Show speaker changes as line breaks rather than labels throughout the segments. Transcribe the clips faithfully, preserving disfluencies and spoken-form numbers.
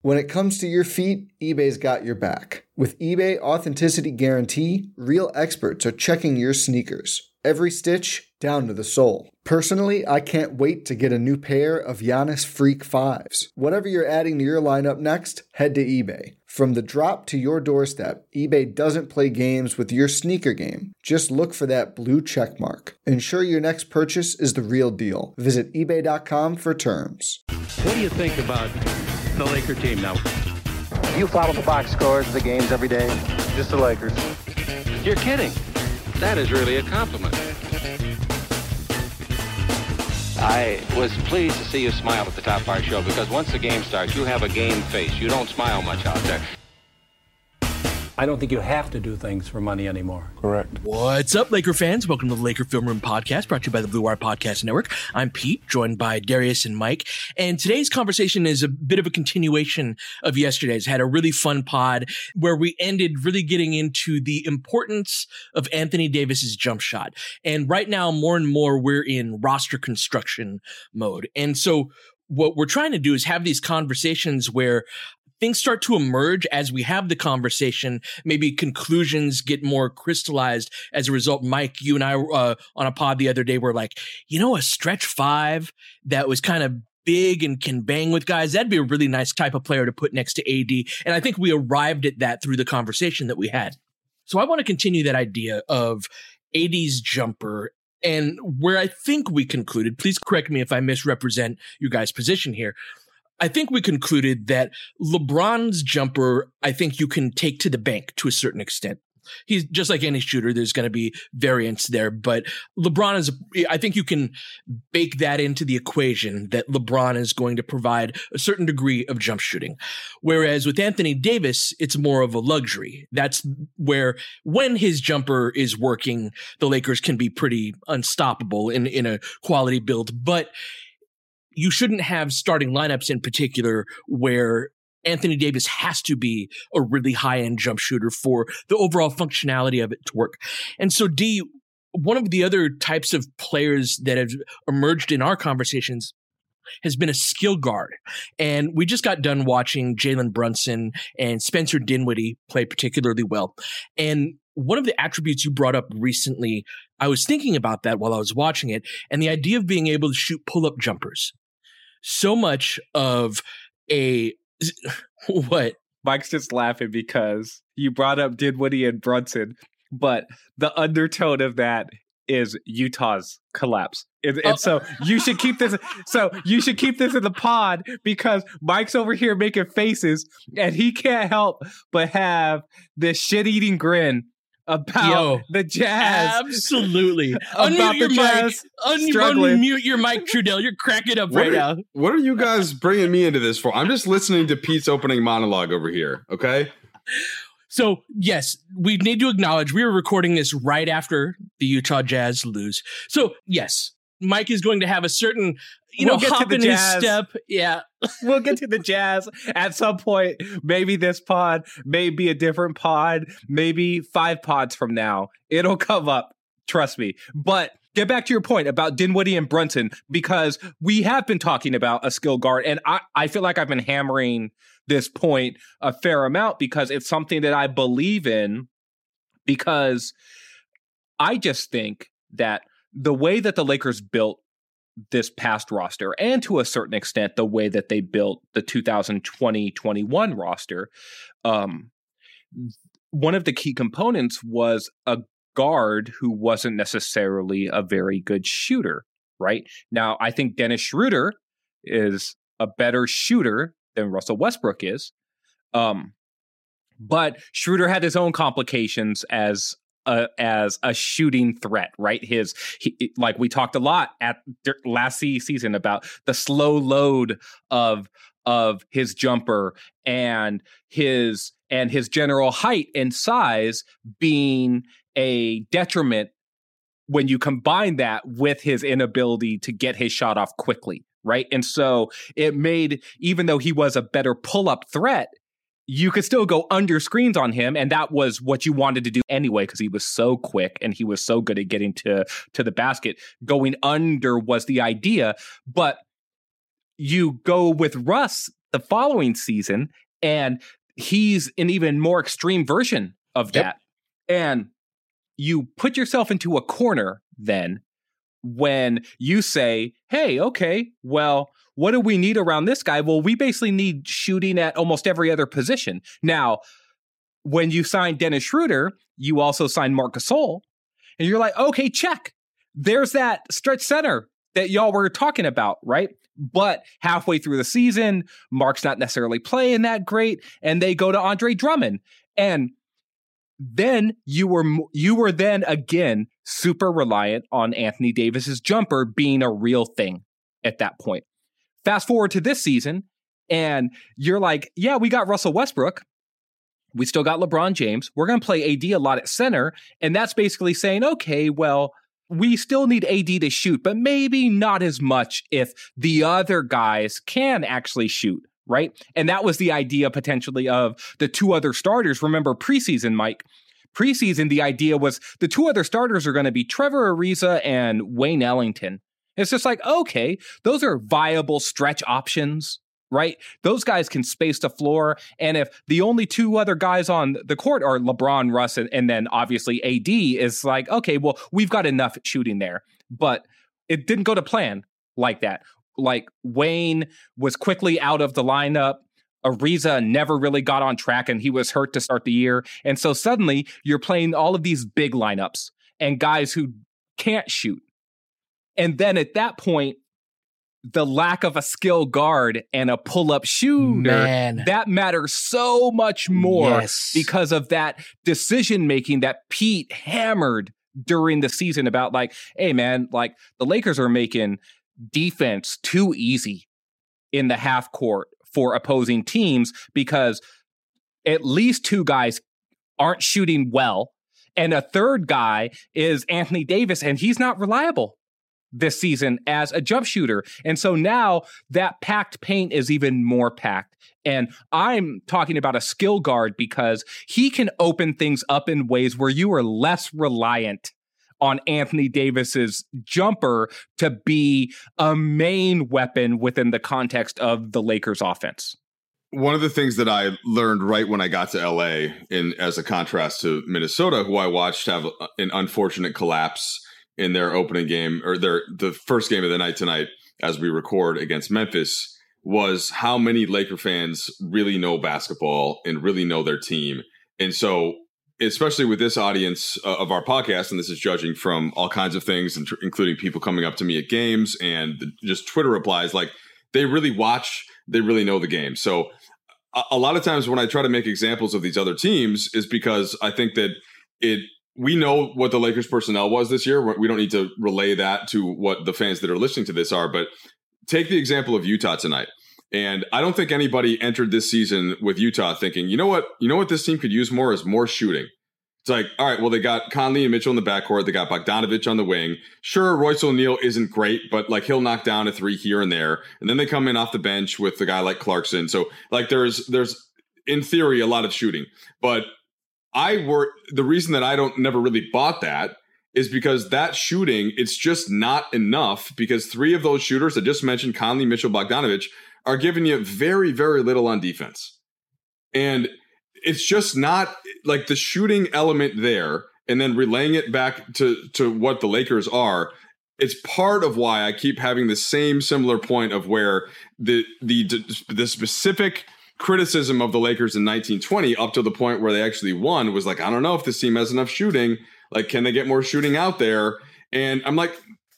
When it comes to your feet, eBay's got your back. With eBay Authenticity Guarantee, real experts are checking your sneakers. Every stitch, down to the sole. Personally, I can't wait to get a new pair of Giannis Freak fives. Whatever you're adding to your lineup next, head to eBay. From the drop to your doorstep, eBay doesn't play games with your sneaker game. Just look for that blue check mark. Ensure your next purchase is the real deal. Visit ebay dot com for terms.
What do you think about the Laker team now?
You follow the box scores of the games every day? Just the Lakers.
You're kidding. That is really a compliment. I was pleased to see you smile at the top of our show, because once the game starts, you have a game face. You don't smile much out there.
I don't think you have to do things for money anymore.
Correct.
What's up, Laker fans? Welcome to the Laker Film Room Podcast, brought to you by the Blue Wire Podcast Network. I'm Pete, joined by Darius and Mike. And today's conversation is a bit of a continuation of yesterday's. Had a really fun pod where we ended really getting into the importance of Anthony Davis's jump shot. And right now, more and more, we're in roster construction mode. And so what we're trying to do is have these conversations where things start to emerge as we have the conversation. Maybe conclusions get more crystallized as a result. Mike, you and I uh, on a pod the other day were like, you know, a stretch five that was kind of big and can bang with guys, that'd be a really nice type of player to put next to A D. And I think we arrived at that through the conversation that we had. So I want to continue that idea of A D's jumper. And where I think we concluded, please correct me if I misrepresent your guys' position here, I think we concluded that LeBron's jumper, I think you can take to the bank to a certain extent. He's just like any shooter. There's going to be variance there, but LeBron is, I think you can bake that into the equation that LeBron is going to provide a certain degree of jump shooting. Whereas with Anthony Davis, it's more of a luxury. That's where when his jumper is working, the Lakers can be pretty unstoppable in, in a quality build, but you shouldn't have starting lineups in particular where Anthony Davis has to be a really high-end jump shooter for the overall functionality of it to work. And so, D, one of the other types of players that have emerged in our conversations has been a skill guard. And we just got done watching Jalen Brunson and Spencer Dinwiddie play particularly well. And one of the attributes you brought up recently, I was thinking about that while I was watching it, and the idea of being able to shoot pull-up jumpers. So much of a what?
Mike's just laughing because you brought up Dinwiddie and Brunson, but the undertone of that is Utah's collapse. And, and oh. so you should keep this. So you should keep this in the pod because Mike's over here making faces and he can't help but have this shit-eating grin about Yo, the Jazz.
Absolutely. Unmute your mic. Un- unmute your mic, Trudell. You're cracking up
what
right
are,
now.
What are you guys bringing me into this for? I'm just listening to Pete's opening monologue over here, okay?
So, yes, we need to acknowledge we were recording this right after the Utah Jazz lose. So, yes, Mike is going to have a certain, you we'll know, hop in his step. Yeah.
We'll get to the Jazz at some point. Maybe this pod, maybe a different pod, maybe five pods from now. It'll come up. Trust me. But get back to your point about Dinwiddie and Brunson, because we have been talking about a skill guard. And I, I feel like I've been hammering this point a fair amount because it's something that I believe in, because I just think that the way that the Lakers built this past roster, and to a certain extent, the way that they built the two thousand twenty twenty-one roster, um, one of the key components was a guard who wasn't necessarily a very good shooter, right? Now, I think Dennis Schroeder is a better shooter than Russell Westbrook is. Um, but Schroeder had his own complications as Uh, as a shooting threat, right? His, he, like we talked a lot at last season about the slow load of of his jumper and his and his general height and size being a detriment when you combine that with his inability to get his shot off quickly, right? And so it made, even though he was a better pull-up threat, you could still go under screens on him, and that was what you wanted to do anyway because he was so quick and he was so good at getting to, to the basket. Going under was the idea, but you go with Russ the following season, and he's an even more extreme version of that. Yep. And you put yourself into a corner then when you say, hey, okay, well, what do we need around this guy? Well, we basically need shooting at almost every other position. Now, when you sign Dennis Schroeder, you also sign Marc Gasol, and you're like, okay, check. There's that stretch center that y'all were talking about, right? But halfway through the season, Mark's not necessarily playing that great, and they go to Andre Drummond. And then you were you were then again super reliant on Anthony Davis's jumper being a real thing at that point. Fast forward to this season, and you're like, yeah, we got Russell Westbrook. We still got LeBron James. We're going to play A D a lot at center. And that's basically saying, okay, well, we still need A D to shoot, but maybe not as much if the other guys can actually shoot, right? And that was the idea potentially of the two other starters. Remember preseason, Mike? Preseason, the idea was the two other starters are going to be Trevor Ariza and Wayne Ellington. It's just like, okay, those are viable stretch options, right? Those guys can space the floor. And if the only two other guys on the court are LeBron, Russ, and, and then obviously A D, is like, okay, well, we've got enough shooting there. But it didn't go to plan like that. Like Wayne was quickly out of the lineup. Ariza never really got on track, and he was hurt to start the year. And so suddenly you're playing all of these big lineups and guys who can't shoot. And then at that point, the lack of a skill guard and a pull-up shooter,
Man.
that matters so much more
Yes.
because of that decision-making that Pete hammered during the season about like, hey, man, like the Lakers are making defense too easy in the half court for opposing teams because at least two guys aren't shooting well. And a third guy is Anthony Davis, and he's not reliable this season as a jump shooter. And so now that packed paint is even more packed. And I'm talking about a skill guard because he can open things up in ways where you are less reliant on Anthony Davis's jumper to be a main weapon within the context of the Lakers offense.
One of the things that I learned right when I got to L A, in as a contrast to Minnesota, who I watched have an unfortunate collapse in their opening game, or their the first game of the night tonight as we record against Memphis, was how many Laker fans really know basketball and really know their team. And so, especially with this audience uh, of our podcast, and this is judging from all kinds of things, including people coming up to me at games and just Twitter replies, like they really watch, they really know the game. So a, a lot of times when I try to make examples of these other teams is because I think that it, we know what the Lakers personnel was this year. We don't need to relay that to what the fans that are listening to this are, but take the example of Utah tonight. And I don't think anybody entered this season with Utah thinking, you know what, you know what this team could use more is more shooting. It's like, all right, well, they got Conley and Mitchell in the backcourt. They got Bogdanovich on the wing. Sure, Royce O'Neal isn't great, but like he'll knock down a three here and there. And then they come in off the bench with a guy like Clarkson. So like there's, there's in theory, a lot of shooting. But I were the reason that I don't never really bought that is because that shooting, it's just not enough because three of those shooters I just mentioned, Conley, Mitchell, Bogdanovich, are giving you very, very little on defense. And it's just not like the shooting element there and then relaying it back to, to what the Lakers are. It's part of why I keep having the same similar point of where the the the specific criticism of the Lakers in nineteen twenty up to the point where they actually won was like, I don't know if this team has enough shooting. Like, can they get more shooting out there? And I'm like,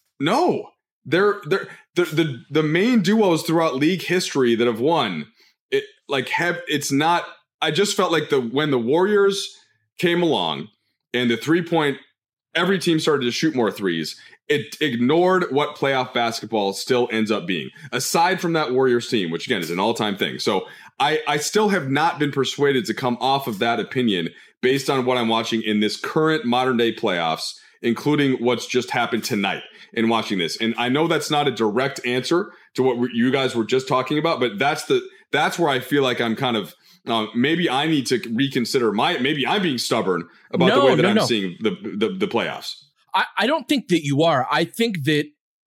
no, they're they're the the, the main duos throughout league history that have won. It like have it's not. I just felt like the when the Warriors came along and the three point, every team started to shoot more threes. It ignored what playoff basketball still ends up being, aside from that Warriors team, which again is an all time thing. So I, I still have not been persuaded to come off of that opinion based on what I'm watching in this current modern day playoffs, including what's just happened tonight in watching this. And I know that's not a direct answer to what you guys were just talking about, but that's the that's where I feel like I'm kind of uh, maybe I need to reconsider my maybe I'm being stubborn about
no,
the way that
no,
I'm
no.
seeing the, the the playoffs.
I, I don't think that you are. I think that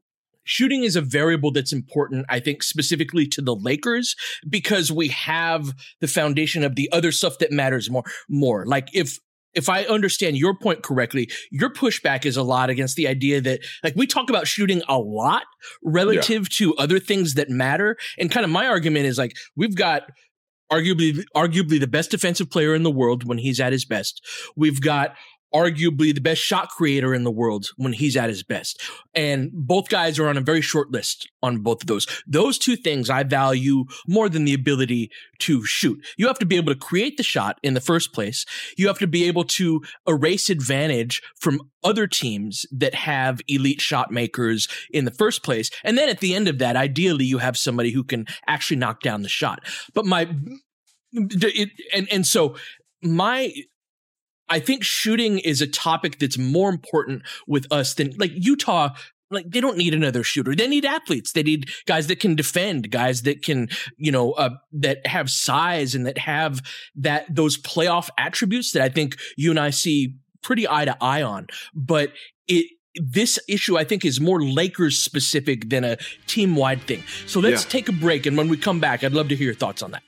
shooting is a variable that's important, I think, specifically to the Lakers, because we have the foundation of the other stuff that matters more. More like if if I understand your point correctly, your pushback is a lot against the idea that, like, we talk about shooting a lot relative yeah. to other things that matter. And kind of my argument is, like, we've got arguably arguably the best defensive player in the world when he's at his best. We've got arguably the best shot creator in the world when he's at his best. And both guys are on a very short list on both of those. Those two things I value more than the ability to shoot. You have to be able to create the shot in the first place. You have to be able to erase advantage from other teams that have elite shot makers in the first place. And then at the end of that, ideally, you have somebody who can actually knock down the shot. But my, it, and, and so my, I think shooting is a topic that's more important with us than, like, Utah. Like, they don't need another shooter. They need athletes. They need guys that can defend, guys that can, you know, uh, that have size and that have that, those playoff attributes that I think you and I see pretty eye to eye on. But it, this issue, I think, is more Lakers specific than a team wide thing. So let's yeah. take a break. And when we come back, I'd love to hear your thoughts on that.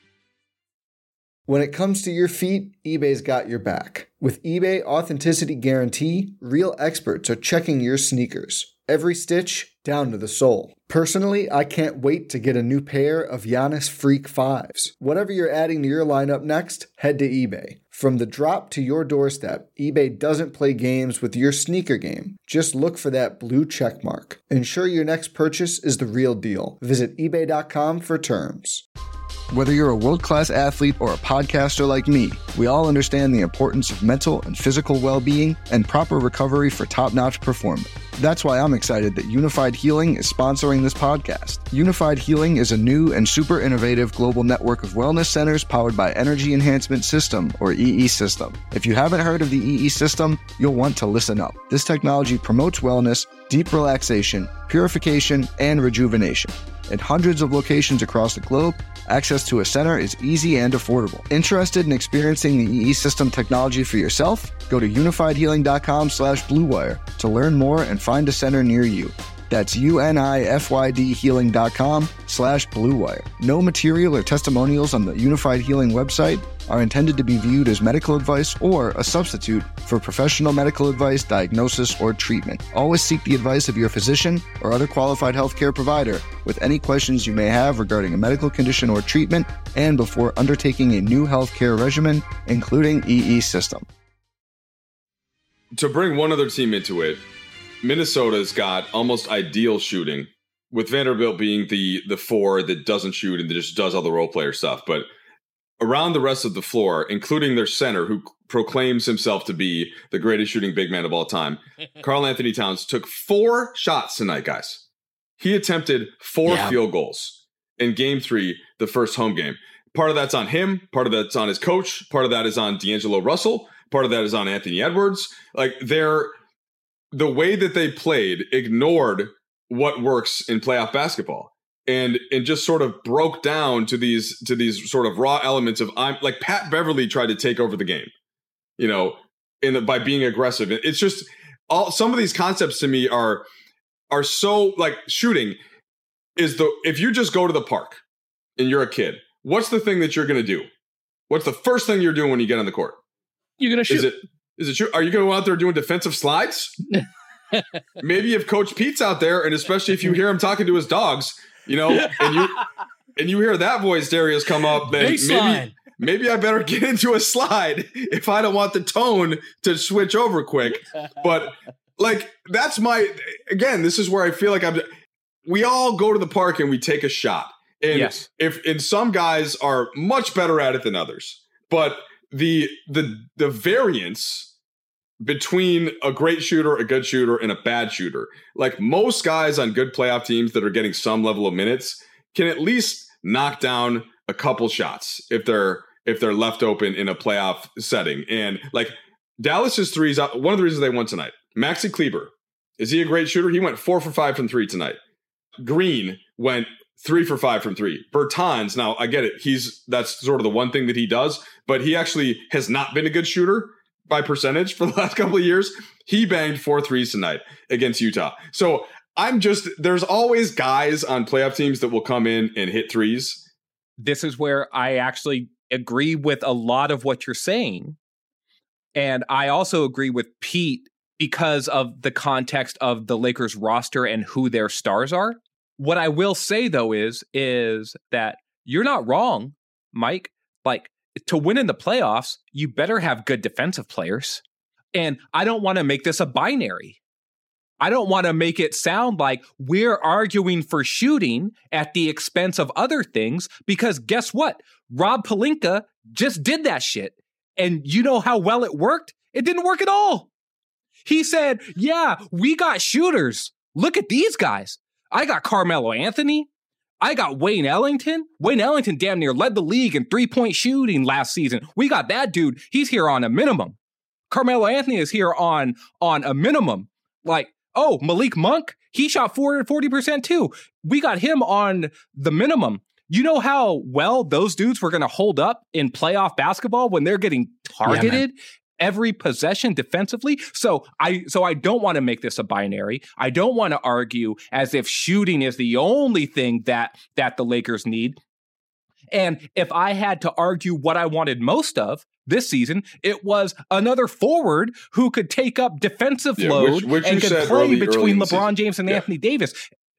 When it comes to your feet, eBay's got your back. With eBay Authenticity Guarantee, real experts are checking your sneakers, every stitch down to the sole. Personally, I can't wait to get a new pair of Giannis Freak fives. Whatever you're adding to your lineup next, head to eBay. From the drop to your doorstep, eBay doesn't play games with your sneaker game. Just look for that blue check mark. Ensure your next purchase is the real deal. Visit ebay dot com for terms.
Whether you're a world-class athlete or a podcaster like me, we all understand the importance of mental and physical well-being and proper recovery for top-notch performance. That's why I'm excited that Unified Healing is sponsoring this podcast. Unified Healing is a new and super innovative global network of wellness centers powered by Energy Enhancement System, or E E System. If you haven't heard of the E E System, you'll want to listen up. This technology promotes wellness, deep relaxation, purification, and rejuvenation. At hundreds of locations across the globe, access to a center is easy and affordable. Interested in experiencing the E E System technology for yourself? Go to unified healing dot com slash blue wire to learn more and find a center near you. That's U-N-I-F-Y-D healing dot com slash blue wire. No material or testimonials on the Unified Healing website are intended to be viewed as medical advice or a substitute for professional medical advice, diagnosis, or treatment. Always seek the advice of your physician or other qualified healthcare provider with any questions you may have regarding a medical condition or treatment and before undertaking a new healthcare regimen, including E E System.
To bring one other team into it, Minnesota's got almost ideal shooting, with Vanderbilt being the the four that doesn't shoot and that just does all the role player stuff. But around the rest of the floor, including their center, who proclaims himself to be the greatest shooting big man of all time, Karl Anthony Towns took four shots tonight, guys. He attempted four yeah. field goals in game three, the first home game. Part of that's on him. Part of that's on his coach. Part of that is on D'Angelo Russell. Part of that is on Anthony Edwards. Like, they're the way that they played ignored what works in playoff basketball, and and just sort of broke down to these to these sort of raw elements of I'm like Pat Beverly tried to take over the game, you know, in the, by being aggressive. It's just all some of these concepts to me are are so like shooting is the if you just go to the park and you're a kid, what's the thing that you're going to do? What's the first thing you're doing when you get on the court?
You're going to shoot.
Is it Is it true? Are you going to go out there doing defensive slides? Maybe if Coach Pete's out there, and especially if you hear him talking to his dogs, you know, and you and you hear that voice, Darius, come up, then maybe maybe I better get into a slide if I don't want the tone to switch over quick. But like, that's my again. This is where I feel like I'm. We all go to the park and we take a shot, and
yes.
if and some guys are much better at it than others, but the the the variance between a great shooter, a good shooter, and a bad shooter, like most guys on good playoff teams that are getting some level of minutes, can at least knock down a couple shots if they're if they're left open in a playoff setting. And like Dallas's threes, one of the reasons they won tonight. Maxi Kleber, is he a great shooter? He went four for five from three tonight. Green went three for five from three. Bertans, now I get it. He's that's sort of the one thing that he does, but he actually has not been a good shooter by percentage for the last couple of years. He banged four threes tonight against Utah. So I'm just, there's always guys on playoff teams that will come in and hit threes.
This is where I actually agree with a lot of what you're saying. And I also agree with Pete because of the context of the Lakers roster and who their stars are. What I will say, though, is, is that you're not wrong, Mike. Like, to win in the playoffs, you better have good defensive players. And I don't want to make this a binary. I don't want to make it sound like we're arguing for shooting at the expense of other things, because guess what? Rob Pelinka just did that shit. And you know how well it worked? It didn't work at all. He said, yeah, we got shooters. Look at these guys. I got Carmelo Anthony. I got Wayne Ellington. Wayne Ellington damn near led the league in three-point shooting last season. We got that dude. He's here on a minimum. Carmelo Anthony is here on, on a minimum. Like, oh, Malik Monk, he shot forty percent too. We got him on the minimum. You know how well those dudes were going to hold up in playoff basketball when they're getting targeted yeah, every possession defensively? So I so I don't want to make this a binary. I don't want to argue as if shooting is the only thing that that the Lakers need. And if I had to argue what I wanted most of this season, it was another forward who could take up defensive yeah, load which, which and could play early, between early LeBron James and yeah. Anthony Davis.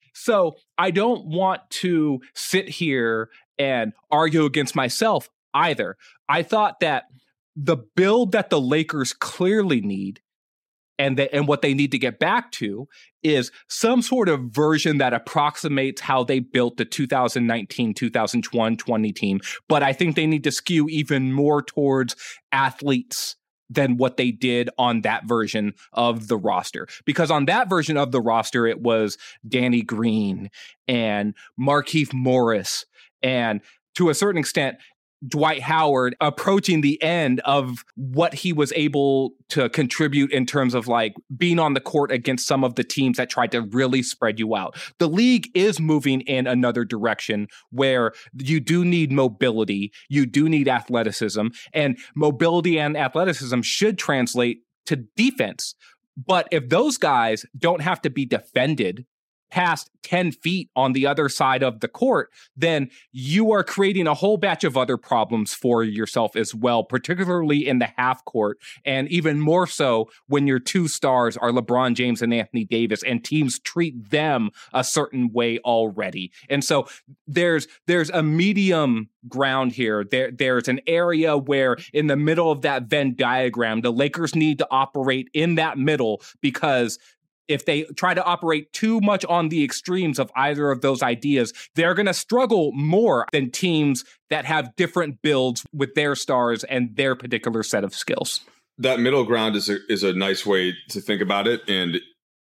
So I don't want to sit here and argue against myself either. I thought that the build that the Lakers clearly need and the, and what they need to get back to is some sort of version that approximates how they built the two thousand nineteen two thousand twenty team. But I think they need to skew even more towards athletes than what they did on that version of the roster. Because on that version of the roster, it was Danny Green and Markieff Morris and, to a certain extent, Dwight Howard approaching the end of what he was able to contribute in terms of like being on the court against some of the teams that tried to really spread you out. The league is moving in another direction where you do need mobility, you do need athleticism, and mobility and athleticism should translate to defense. But if those guys don't have to be defended past ten feet on the other side of the court, then you are creating a whole batch of other problems for yourself as well, particularly in the half court, and even more so when your two stars are LeBron James and Anthony Davis, and teams treat them a certain way already. And so there's there's a medium ground here. There, there's an area where in the middle of that Venn diagram, the Lakers need to operate in that middle, because if they try to operate too much on the extremes of either of those ideas, they're going to struggle more than teams that have different builds with their stars and their particular set of skills.
That middle ground is a, is a nice way to think about it. And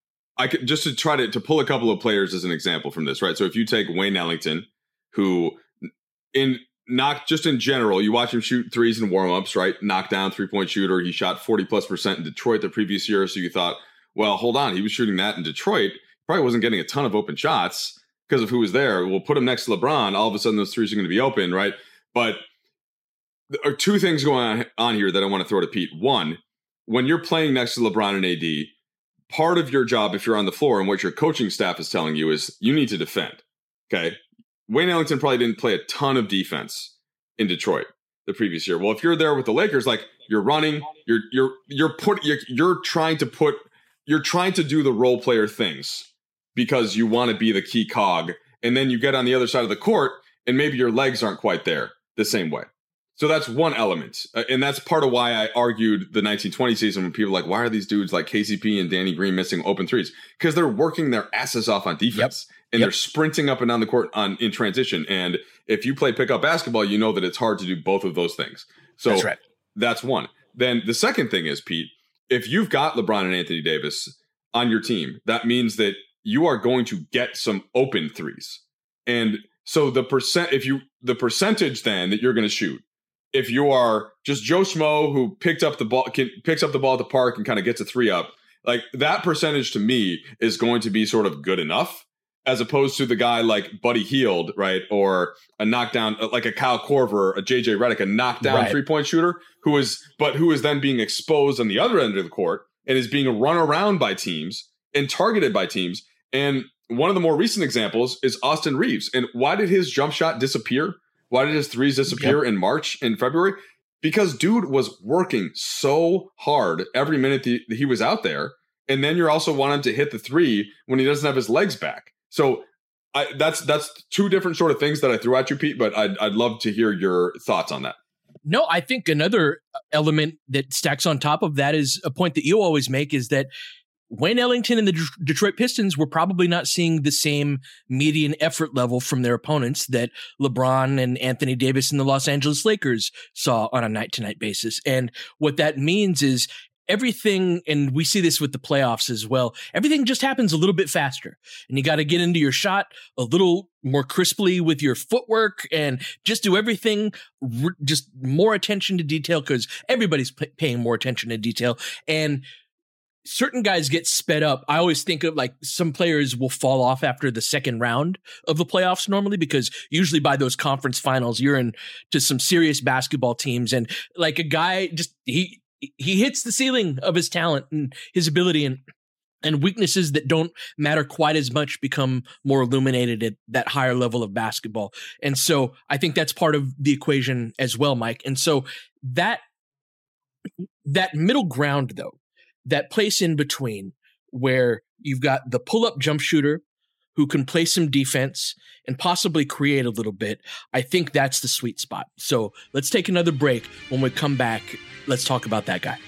I could just to try to, to pull a couple of players as an example from this, right? So if you take Wayne Ellington, who in not just in general, you watch him shoot threes in warmups, right? Knockdown three-point shooter. He shot forty plus percent in Detroit the previous year. So you thought, well, hold on, he was shooting that in Detroit. Probably wasn't getting a ton of open shots because of who was there. We'll put him next to LeBron. All of a sudden, those threes are going to be open, right? But there are two things going on, on here that I want to throw to Pete. One, when you're playing next to LeBron and A D, part of your job, if you're on the floor and what your coaching staff is telling you, is you need to defend, okay? Wayne Ellington probably didn't play a ton of defense in Detroit the previous year. Well, if you're there with the Lakers, like you're running, you're you're you're put you're, you're trying to put You're trying to do the role player things because you want to be the key cog. And then you get on the other side of the court and maybe your legs aren't quite there the same way. So that's one element. Uh, and that's part of why I argued the nineteen twenty season when people were like, why are these dudes like K C P and Danny Green missing open threes? Because they're working their asses off on defense. Yep. And yep. they're sprinting up and down the court on in transition. And if you play pickup basketball, you know that it's hard to do both of those things. So that's, right. that's one. Then the second thing is, Pete, if you've got LeBron and Anthony Davis on your team, that means that you are going to get some open threes. And so the percent, if you, the percentage then that you're going to shoot, if you are just Joe Schmo who picked up the ball, can, picks up the ball at the park and kind of gets a three up, like that percentage to me is going to be sort of good enough, as opposed to the guy like Buddy Hield, right? Or a knockdown, like a Kyle Korver, a J J Redick, a knockdown right. three-point shooter who is, but who is then being exposed on the other end of the court and is being run around by teams and targeted by teams. And one of the more recent examples is Austin Reeves. And why did his jump shot disappear? Why did his threes disappear yep. in March, in February? Because dude was working so hard every minute that he was out there. And then you're also wanting him to hit the three when he doesn't have his legs back. So I, that's that's two different sort of things that I threw at you, Pete, but I'd, I'd love to hear your thoughts on that.
No, I think another element that stacks on top of that is a point that you always make, is that Wayne Ellington and the D- Detroit Pistons were probably not seeing the same median effort level from their opponents that LeBron and Anthony Davis and the Los Angeles Lakers saw on a night-to-night basis. And what that means is everything, and we see this with the playoffs as well, everything just happens a little bit faster. And you got to get into your shot a little more crisply with your footwork and just do everything, r- just more attention to detail, because everybody's p- paying more attention to detail. And certain guys get sped up. I always think of like some players will fall off after the second round of the playoffs normally, because usually by those conference finals, you're in to some serious basketball teams. And like a guy just, he, he hits the ceiling of his talent and his ability, and, and weaknesses that don't matter quite as much become more illuminated at that higher level of basketball. And so I think that's part of the equation as well, Mike. And so that, that middle ground though, that place in between where you've got the pull-up jump shooter who can play some defense and possibly create a little bit, I think that's the sweet spot. So let's take another break. When we come back, let's talk about that guy.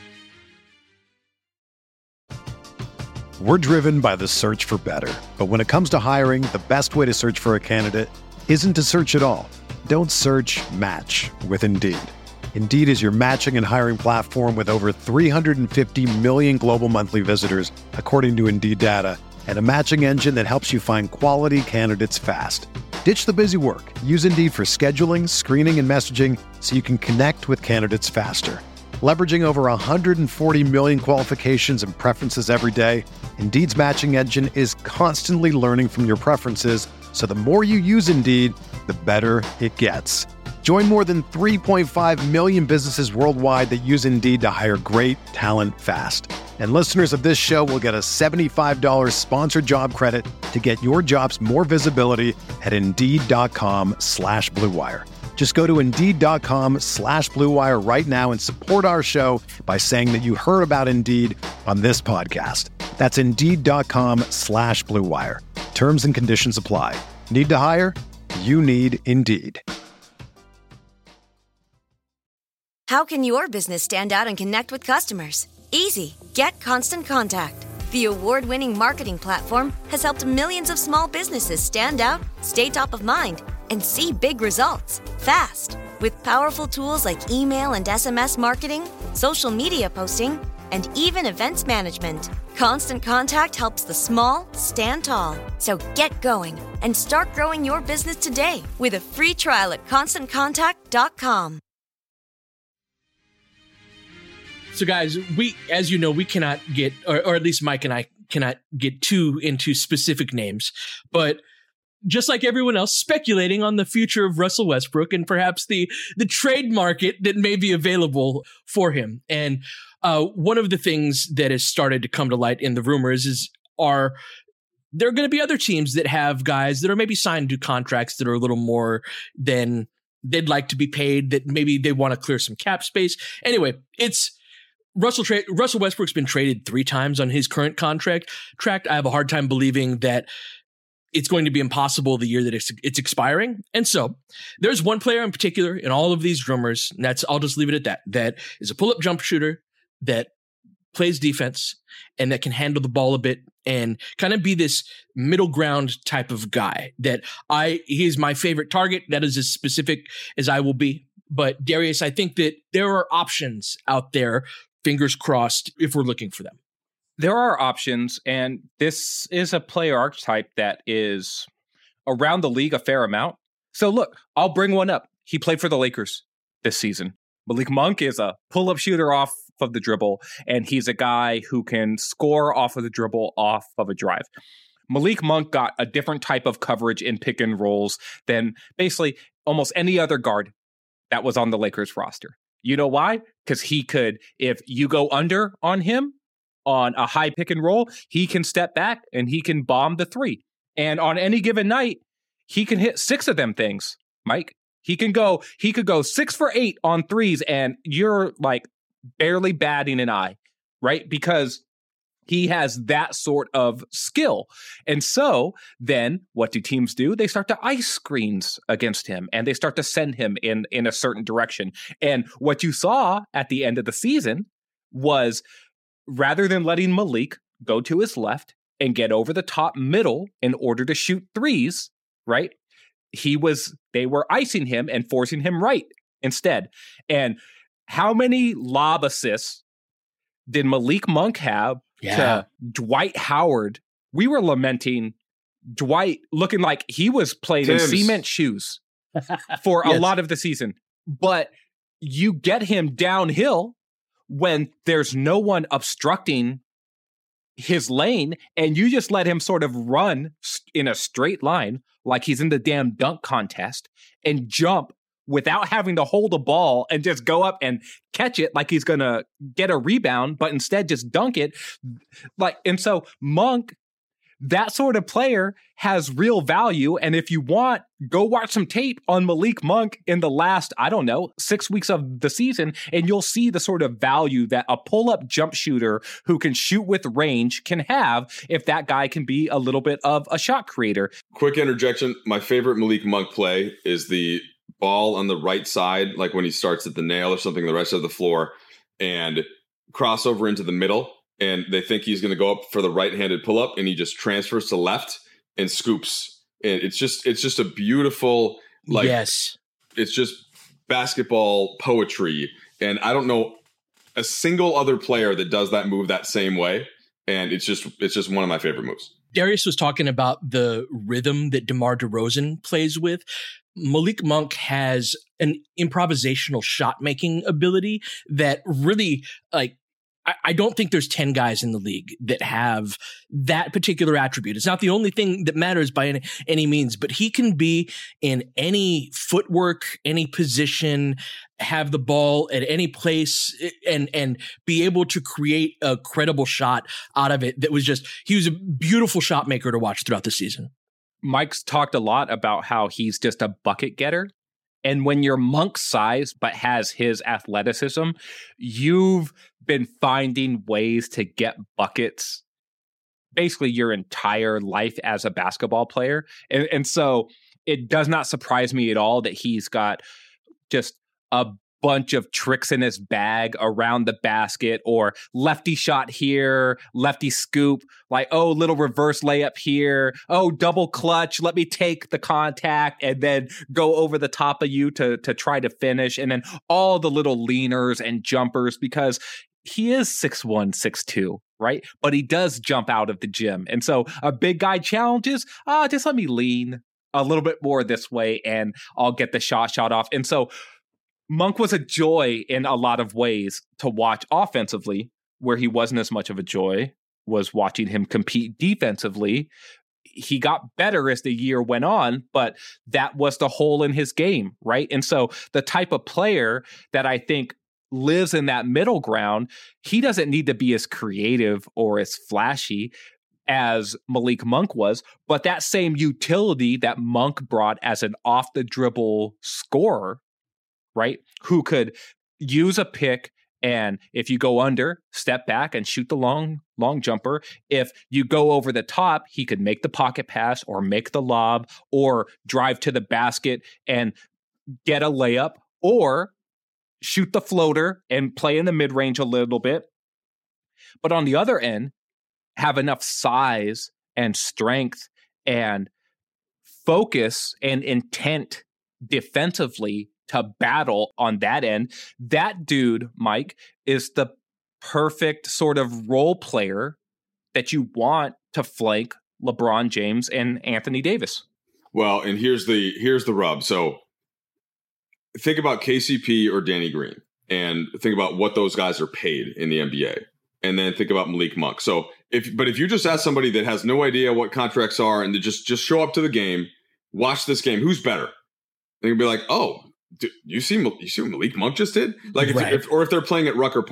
We're driven by the search for better. But when it comes to hiring, the best way to search for a candidate isn't to search at all. Don't search, match with Indeed. Indeed is your matching and hiring platform with over three hundred fifty million global monthly visitors, according to Indeed data, and a matching engine that helps you find quality candidates fast. Ditch the busy work. Use Indeed for scheduling, screening, and messaging so you can connect with candidates faster. Leveraging over one hundred forty million qualifications and preferences every day, Indeed's matching engine is constantly learning from your preferences, so the more you use Indeed, the better it gets. Join more than three point five million businesses worldwide that use Indeed to hire great talent fast. And listeners of this show will get a seventy-five dollars sponsored job credit to get your jobs more visibility at Indeed.com slash Blue Wire. Just go to Indeed.com slash Blue Wire right now and support our show by saying that you heard about Indeed on this podcast. That's Indeed.com slash Blue Wire. Terms and conditions apply. Need to hire? You need Indeed.
How can your business stand out and connect with customers? Easy. Get Constant Contact. The award-winning marketing platform has helped millions of small businesses stand out, stay top of mind, and see big results fast. With powerful tools like email and S M S marketing, social media posting, and even events management, Constant Contact helps the small stand tall. So get going and start growing your business today with a free trial at constant contact dot com.
So guys, we, as you know, we cannot get, or, or at least Mike and I cannot get too into specific names, but just like everyone else, speculating on the future of Russell Westbrook and perhaps the, the trade market that may be available for him. And uh, one of the things that has started to come to light in the rumors is, are there are going to be other teams that have guys that are maybe signed to contracts that are a little more than they'd like to be paid, that maybe they want to clear some cap space. Anyway, it's, Russell tra- Russell Westbrook's been traded three times on his current contract. Tract. I have a hard time believing that it's going to be impossible the year that it's, it's expiring. And so there's one player in particular in all of these rumors, and that's, I'll just leave it at that, that is a pull-up jump shooter that plays defense and that can handle the ball a bit and kind of be this middle ground type of guy that I, he is my favorite target. That is as specific as I will be. But Darius, I think that there are options out there, fingers crossed, if we're looking for them.
There are options, and this is a player archetype that is around the league a fair amount. So look, I'll bring one up. He played for the Lakers this season. Malik Monk is a pull-up shooter off of the dribble, and he's a guy who can score off of the dribble off of a drive. Malik Monk got a different type of coverage in pick and rolls than basically almost any other guard that was on the Lakers roster. You know why? Because he could, if you go under on him on a high pick and roll, he can step back and he can bomb the three. And on any given night, he can hit six of them things, Mike. He can go, he could go six for eight on threes, and you're like barely batting an eye, right? Because he has that sort of skill. And so then what do teams do? They start to ice screens against him, and they start to send him in, in a certain direction. And what you saw at the end of the season was, rather than letting Malik go to his left and get over the top middle in order to shoot threes, right? He was, they were icing him and forcing him right instead. And how many lob assists did Malik Monk have yeah. to Dwight Howard? We were lamenting Dwight looking like he was playing Tim's. in cement shoes for yes. a lot of the season. But you get him downhill when there's no one obstructing his lane, and you just let him sort of run in a straight line like he's in the damn dunk contest and jump without having to hold a ball and just go up and catch it like he's going to get a rebound, but instead just dunk it. Like, and so Monk, that sort of player, has real value. And if you want, go watch some tape on Malik Monk in the last, I don't know, six weeks of the season, and you'll see the sort of value that a pull-up jump shooter who can shoot with range can have if that guy can be a little bit of a shot creator.
Quick interjection. My favorite Malik Monk play is the ball on the right side, like when he starts at the nail or something, the right side of the floor, and crossover into the middle. And they think he's going to go up for the right-handed pull-up, and he just transfers to left and scoops. And it's just it's just a beautiful, like,
yes,
it's just basketball poetry. And I don't know a single other player that does that move that same way. And it's just it's just one of my favorite moves.
Darius was talking about the rhythm that DeMar DeRozan plays with. Malik Monk has an improvisational shot-making ability that really, like, I don't think there's ten guys in the league that have that particular attribute. It's not the only thing that matters by any, any means, but he can be in any footwork, any position, have the ball at any place, and and be able to create a credible shot out of it. That was just, he was a beautiful shot maker to watch throughout the season.
Mike's talked a lot about how he's just a bucket getter. And when you're Monk's size but has his athleticism, you've been finding ways to get buckets basically your entire life as a basketball player. And, and so it does not surprise me at all that he's got just a bunch of tricks in his bag around the basket, or lefty shot here, lefty scoop, like, oh, little reverse layup here, oh, double clutch, let me take the contact and then go over the top of you to to try to finish, and then all the little leaners and jumpers, because he is six one, six two, right? But he does jump out of the gym. And so a big guy challenges, ah, oh, just let me lean a little bit more this way and I'll get the shot shot off. And so Monk was a joy in a lot of ways to watch offensively. Where he wasn't as much of a joy was watching him compete defensively. He got better as the year went on, but that was the hole in his game, right? And so the type of player that I think lives in that middle ground, he doesn't need to be as creative or as flashy as Malik Monk was, but that same utility that Monk brought as an off-the-dribble scorer, right, who could use a pick, and if you go under, step back and shoot the long, long jumper. If you go over the top, he could make the pocket pass or make the lob or drive to the basket and get a layup, or shoot the floater and play in the mid-range a little bit. But on the other end, have enough size and strength and focus and intent defensively to battle on that end. That dude, Mike, is the perfect sort of role player that you want to flank LeBron James and Anthony Davis.
Well, and here's the here's the rub. So think about K C P or Danny Green, and think about what those guys are paid in the N B A, and then think about Malik Monk. So if but if you just ask somebody that has no idea what contracts are and they just just show up to the game, watch this game, who's better? They'll be like, oh, do you see you see what Malik Monk just did? Like, if,
right.
if or if they're playing at Rucker Park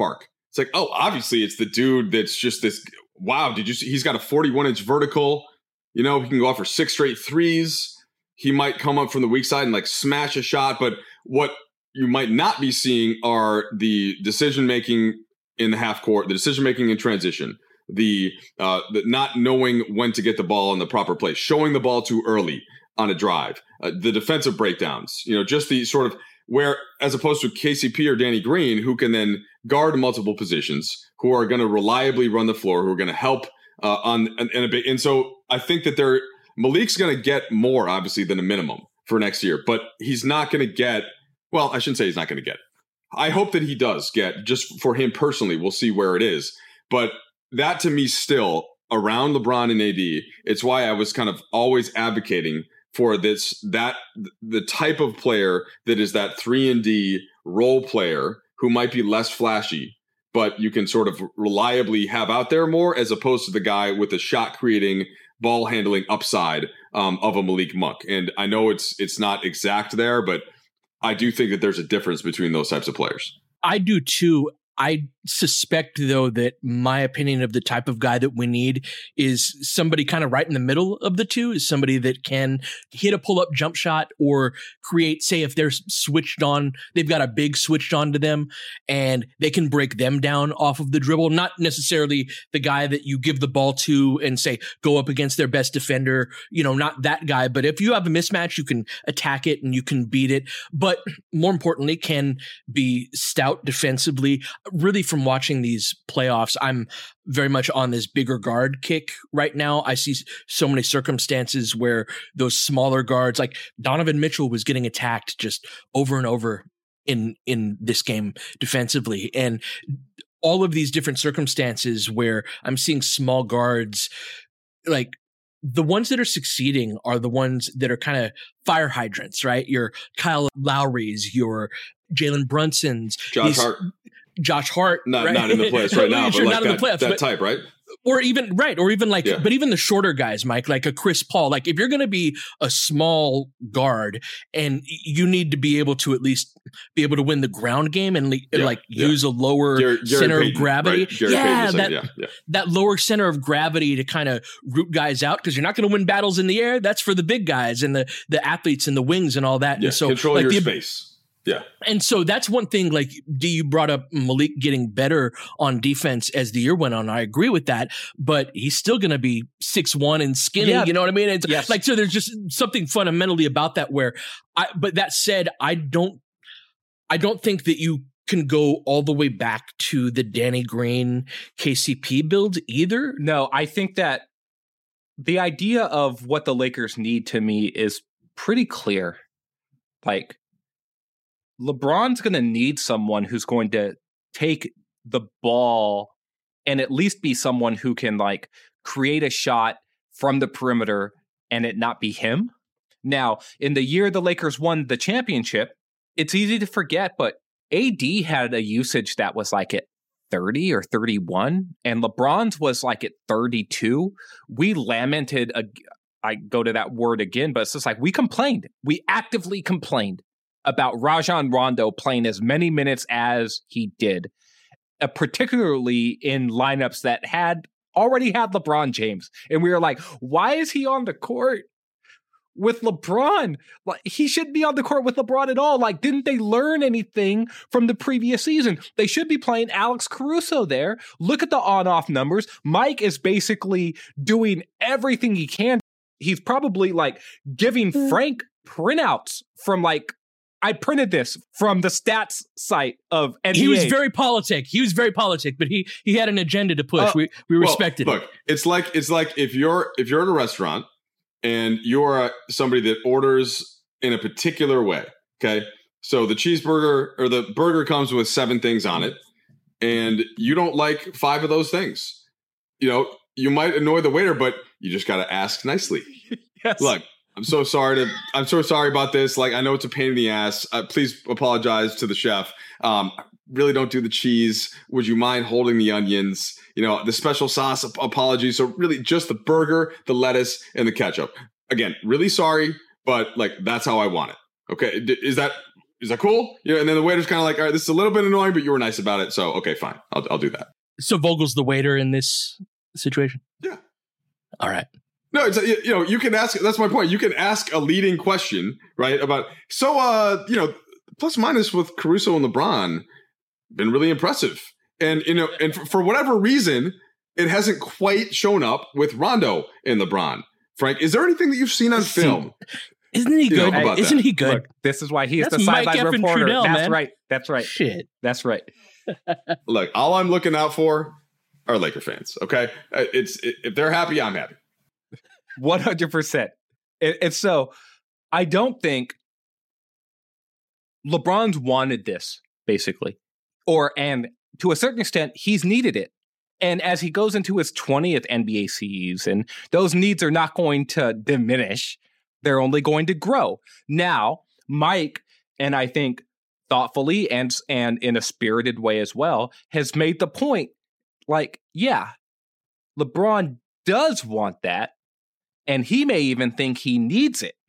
It's like, oh, obviously it's the dude that's just this. Wow, did you see? He's got a forty-one inch vertical. You know, he can go out for six straight threes. He might come up from the weak side and like smash a shot. But what you might not be seeing are the decision making in the half court, the decision making in transition, the, uh, the not knowing when to get the ball in the proper place, showing the ball too early on a drive, uh, the defensive breakdowns, you know, just the sort of where, as opposed to K C P or Danny Green, who can then guard multiple positions, who are going to reliably run the floor, who are going to help uh, on and, and a bit. And so I think that they're Malik's going to get more, obviously, than a minimum for next year, but he's not going to get. Well, I shouldn't say he's not going to get. I hope that he does get, just for him personally. We'll see where it is, but that to me still around LeBron and A D. It's why I was kind of always advocating for this, that the type of player that is that three and D role player who might be less flashy, but you can sort of reliably have out there more, as opposed to the guy with the shot creating, ball handling upside um, of a Malik Monk. And I know it's it's not exact there, but I do think that there's a difference between those types of players.
I do too. I suspect, though, that my opinion of the type of guy that we need is somebody kind of right in the middle of the two, is somebody that can hit a pull-up jump shot or create, say, if they're switched on, they've got a big switched on to them and they can break them down off of the dribble. Not necessarily the guy that you give the ball to and say, go up against their best defender, you know, not that guy. But if you have a mismatch, you can attack it and you can beat it. But more importantly, can be stout defensively. Really, from watching these playoffs, I'm very much on this bigger guard kick right now. I see so many circumstances where those smaller guards, like Donovan Mitchell, was getting attacked just over and over in in this game defensively, and all of these different circumstances where I'm seeing small guards, like the ones that are succeeding are the ones that are kind of fire hydrants, right? Your Kyle Lowry's, your Jalen Brunson's,
Josh
these,
Hart.
Josh Hart,
not
right?
not in the playoffs right now,
sure,
but like
not
that,
in the playoffs,
that
but,
type, right?
Or even right, or even like,
yeah.
but even the shorter guys, Mike, like a Chris Paul. Like if you're going to be a small guard, and you need to be able to at least be able to win the ground game and yeah, like yeah. use a lower Gary, Gary
Payton,
center of gravity,
right? Gary
yeah, that
yeah, yeah,
that lower center of gravity to kind of root guys out, because you're not going to win battles in the air. That's for the big guys and the the athletes and the wings and all that.
Yeah,
and so
control
like
your
the,
space. Yeah.
And so that's one thing, like, D, you brought up Malik getting better on defense as the year went on. I agree with that, but he's still going to be six one and skinny. Yeah. You know what I mean? It's yes. like, so there's just something fundamentally about that where I, but that said, I don't, I don't think that you can go all the way back to the Danny Green K C P build either.
No, I think that the idea of what the Lakers need to me is pretty clear. Like, LeBron's going to need someone who's going to take the ball and at least be someone who can like create a shot from the perimeter and it not be him. Now, in the year the Lakers won the championship, it's easy to forget, but A D had a usage that was like at thirty or thirty-one, and LeBron's was like at thirty-two. We lamented, a, I go to that word again, but it's just like we complained. We actively complained about Rajon Rondo playing as many minutes as he did, uh, particularly in lineups that had already had LeBron James. And we were like, why is he on the court with LeBron? Like, he shouldn't be on the court with LeBron at all. Like, didn't they learn anything from the previous season? They should be playing Alex Caruso there. Look at the on-off numbers. Mike is basically doing everything he can. He's probably like giving Frank printouts from like, I printed this from the stats site of N B A.
He was very politic. He was very politic, but he he had an agenda to push. Uh, we we respected
well,
it.
Look, it's like it's like if you're if you're at a restaurant and you're somebody that orders in a particular way. Okay, so the cheeseburger or the burger comes with seven things on it, and you don't like five of those things. You know, you might annoy the waiter, but you just got to ask nicely.
Yes.
Look. I'm so sorry to. I'm so sorry about this. Like, I know it's a pain in the ass. Uh, please apologize to the chef. Um, really don't do the cheese. Would you mind holding the onions? You know, the special sauce. Apologies. So really, just the burger, the lettuce, and the ketchup. Again, really sorry, but like that's how I want it. Okay, is that is that cool? Yeah. And then the waiter's kind of like, all right, this is a little bit annoying, but you were nice about it. So, okay, fine. I'll, I'll do that.
So Vogel's the waiter in this situation?
Yeah.
All right.
No, it's, you know, you can ask, that's my point. You can ask a leading question, right? About, so, uh, you know, plus minus with Caruso and LeBron, been really impressive. And, you know, and for, for whatever reason, it hasn't quite shown up with Rondo and LeBron. Frank, is there anything that you've seen on film?
Isn't he good?
You know,
Isn't
that?
he good?
Look, this is why he's
That's
the sideline reporter.
Trudell,
That's
man.
right. That's right.
Shit.
That's right.
Look, all I'm looking out for are Laker fans. Okay, it's it, if they're happy, I'm happy.
one hundred percent. And so, I don't think LeBron's wanted this basically, or and to a certain extent, he's needed it. And as he goes into his twentieth N B A season, those needs are not going to diminish. They're only going to grow. Now, Mike, and I think thoughtfully and and in a spirited way as well, has made the point, like, yeah, LeBron does want that, and he may even think he needs it.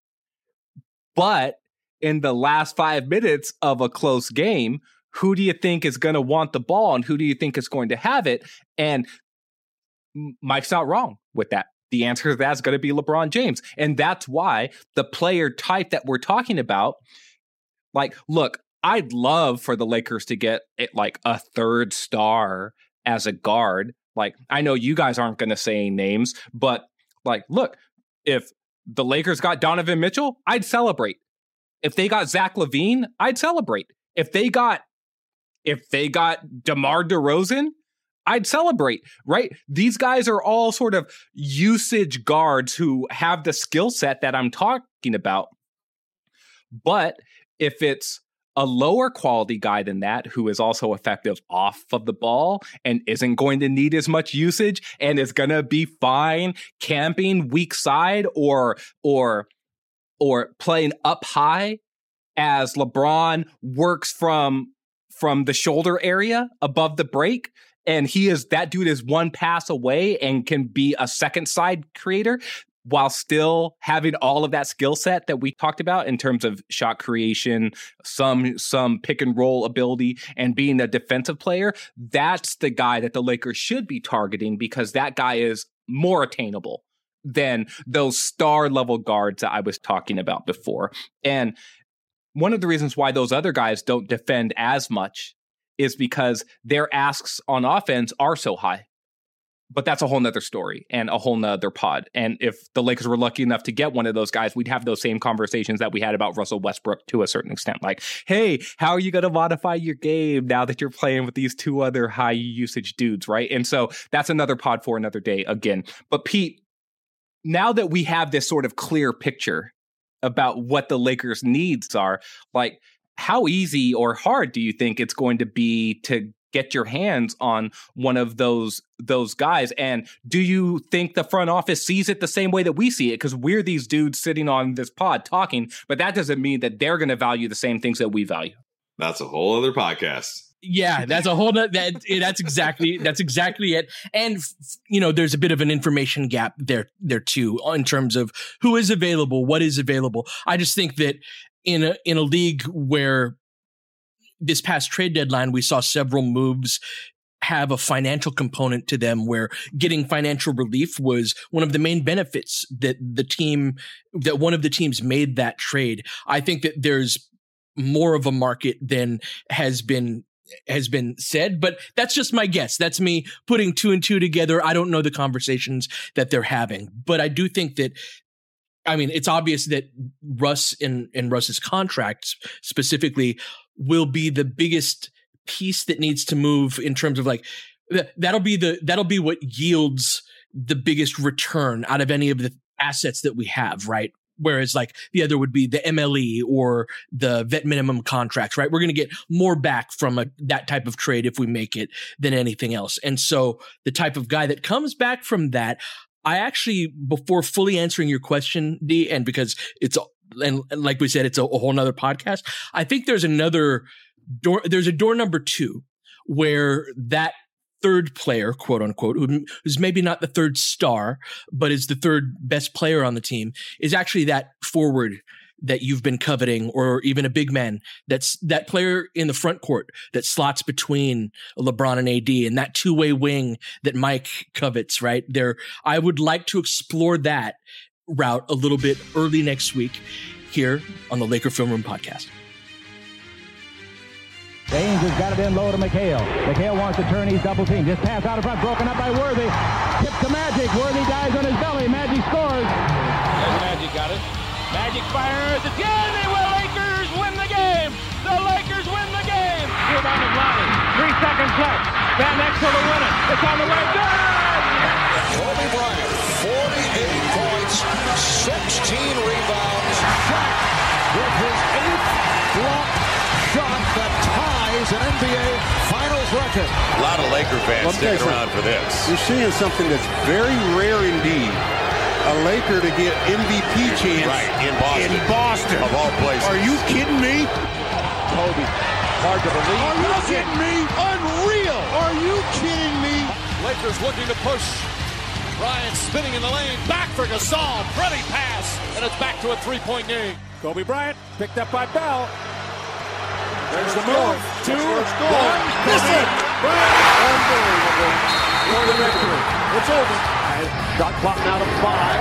But in the last five minutes of a close game, who do you think is going to want the ball, and who do you think is going to have it? And Mike's not wrong with that. The answer to that is going to be LeBron James. And that's why the player type that we're talking about, like, look, I'd love for the Lakers to get it like a third star as a guard. Like, I know you guys aren't going to say names, but like, look, if the Lakers got Donovan Mitchell, I'd celebrate. If they got Zach LaVine, I'd celebrate. If they got If they got DeMar DeRozan, I'd celebrate, right? These guys are all sort of usage guards who have the skill set that I'm talking about. But if it's a lower quality guy than that, who is also effective off of the ball and isn't going to need as much usage and is going to be fine camping weak side or, or, or playing up high as LeBron works from from the shoulder area above the break, and he is that dude is one pass away and can be a second side creator while still having all of that skill set that we talked about in terms of shot creation, some some pick and roll ability, and being a defensive player. That's the guy that the Lakers should be targeting, because that guy is more attainable than those star level guards that I was talking about before. And one of the reasons why those other guys don't defend as much is because their asks on offense are so high. But that's a whole nother story and a whole nother pod. And if the Lakers were lucky enough to get one of those guys, we'd have those same conversations that we had about Russell Westbrook to a certain extent. Like, hey, how are you going to modify your game now that you're playing with these two other high usage dudes, right? And so that's another pod for another day again. But Pete, now that we have this sort of clear picture about what the Lakers' needs are, like, how easy or hard do you think it's going to be to get your hands on one of those those guys? And do you think the front office sees it the same way that we see it? Because we're these dudes sitting on this pod talking, but that doesn't mean that they're going to value the same things that we value.
That's a whole other podcast.
Yeah, that's a whole that that's exactly that's exactly it. And you know, there's a bit of an information gap there there too in terms of who is available, what is available. I just think that in a in a league where this past trade deadline we saw several moves have a financial component to them, where getting financial relief was one of the main benefits that the team that one of the teams made that trade. I think that there's more of a market than has been has been said, but that's just my guess. That's me putting two and two together. I don't know the conversations that they're having, but I do think that, I mean, it's obvious that Russ and, and Russ's contract specifically will be the biggest piece that needs to move in terms of like, that'll be the, that'll be what yields the biggest return out of any of the assets that we have, right? Whereas like the other would be the M L E or the vet minimum contracts, right? We're going to get more back from a, that type of trade if we make it than anything else. And so the type of guy that comes back from that, I actually, before fully answering your question, D, and because it's, and, and like we said, it's a, a whole nother podcast, I think there's another door, there's a door number two where that third player, quote unquote, who, who's maybe not the third star, but is the third best player on the team, is actually that forward that you've been coveting, or even a big man, that's that player in the front court that slots between LeBron and A D, and that two-way wing that Mike covets, right there. I would like to explore that route a little bit early next week here on the Laker Film Room podcast.
James has got it in low to McHale. McHale wants to turn. He's double teamed. Just pass out in front. Broken up by Worthy. Tip to Magic. Worthy dies on his belly. Magic scores.
There's Magic got it. Magic fires. It's good. They will. Lakers win the game. The Lakers win the game. Rebound of Lonnie. Three seconds left. Van Exel to win it. It's on the way. Good.
Kobe Bryant, forty-eight points, sixteen rebounds. Shaq with his eighth block shot that ties an N B A Finals record.
A lot of Laker fans sticking around for this.
You're seeing something that's very rare indeed. A Laker to get M V P chance
right, in Boston.
In Boston.
Of all places.
Are you kidding me?
Kobe, hard to believe.
Are you kidding me? Unreal. Are you kidding me?
Lakers looking to push. Bryant spinning in the lane. Back for Gasol. Pretty pass. And it's back to a three-point game.
Kobe Bryant picked up by Bell.
There's the move. Two,
one.
Miss it.
Unbelievable.
For the victory. It's over.
Shot clock now to five.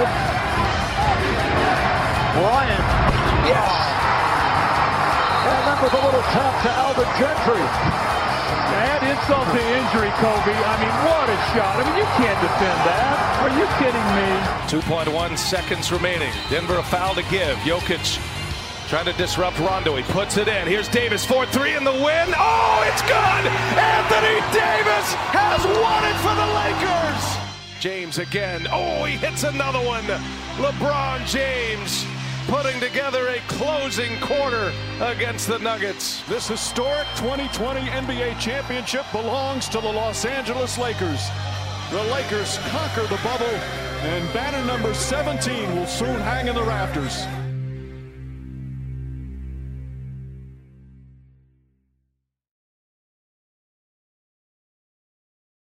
Bryant.
Yes. And that was a little tap to Alvin Gentry.
Add insult to injury, Kobe. I mean, what a shot. I mean, you can't defend that. Are you kidding me?
two point one seconds remaining. Denver a foul to give. Jokic trying to disrupt Rondo. He puts it in. Here's Davis, four three in the win. Oh, it's good! Anthony Davis has won it for the Lakers! James again. Oh, he hits another one. LeBron James putting together a closing quarter against the Nuggets.
This historic twenty twenty N B A championship belongs to the Los Angeles Lakers. The Lakers conquer the bubble, and banner number seventeen will soon hang in the rafters.